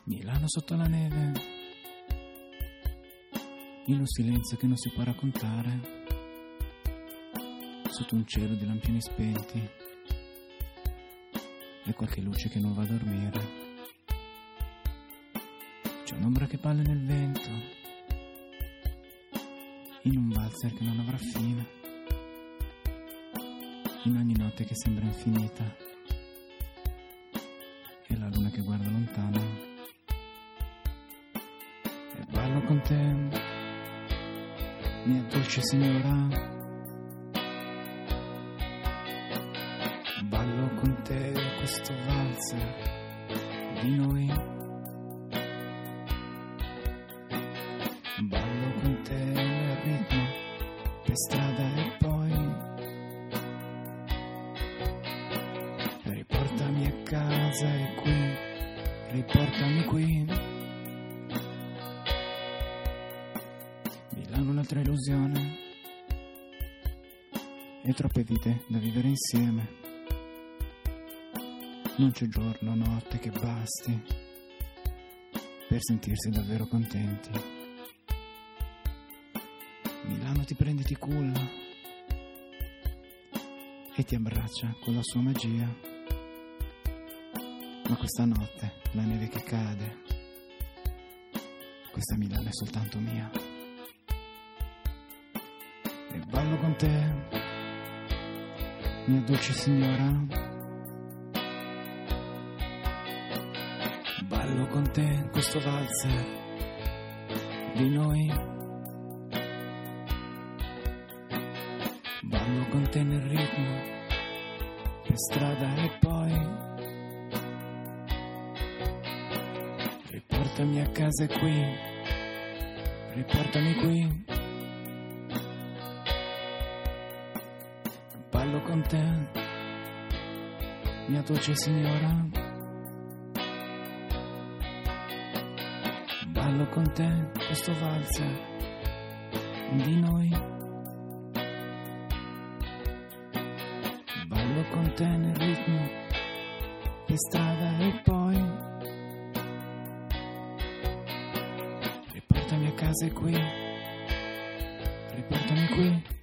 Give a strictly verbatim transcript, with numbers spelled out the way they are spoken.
Milano sotto la neve, in un silenzio che non si può raccontare, sotto un cielo di lampioni spenti e qualche luce che non va a dormire. C'è un'ombra che balla nel vento, in un valzer che non avrà fine, in ogni notte che sembra infinita, e la luna che guarda lontano. E ballo con te, mia dolce signora, ballo con te questo valzer di noi, ballo con te nel ritmo per strada e poi riportami a casa e qui, riportami qui. Milano un'altra illusione e troppe vite da vivere insieme. Non c'è giorno, notte che basti per sentirsi davvero contenti. Milano ti prende, ti culla e ti abbraccia con la sua magia. Ma questa notte, la neve che cade, questa Milano è soltanto mia. E ballo con te, mia dolce signora, ballo con te questo valzer di noi, ballo con te nel ritmo per strada e poi riportami a casa e qui, riportami qui. Ballo con te, mia dolce signora, ballo con te questo valzer di noi, ballo con te nel ritmo per strada e poi riportami a casa e qui, riportami qui.